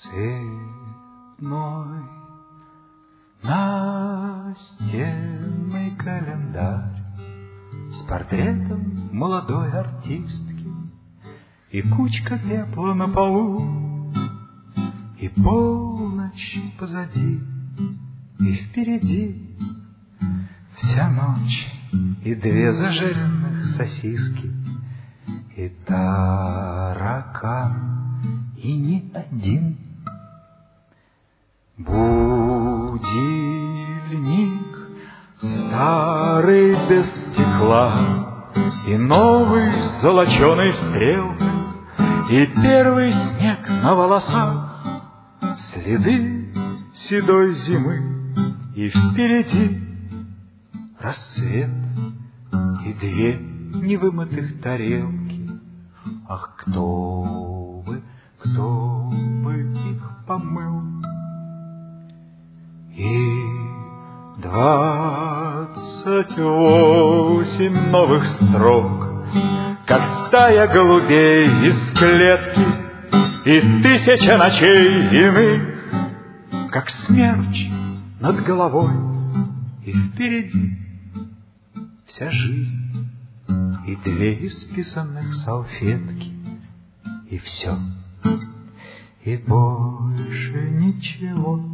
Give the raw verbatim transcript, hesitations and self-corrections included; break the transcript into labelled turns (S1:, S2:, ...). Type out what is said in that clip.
S1: Цветной настенный календарь с портретом молодой артистки, и кучка пепла на полу, и полночь позади, и впереди вся ночь, и две зажаренных сосиски, и таракан, и не один. Будильник старый без стекла, и новый с золоченой стрелкой, и первый снег на волосах, следы седой зимы, и впереди рассвет и две невымытых тарелки. Ах, кто бы, кто бы их помыл? И двадцать восемь новых строк, как стая голубей из клетки, и тысяча ночей иных, как смерч над головой, и впереди вся жизнь, и две исписанных салфетки, и все, и больше ничего.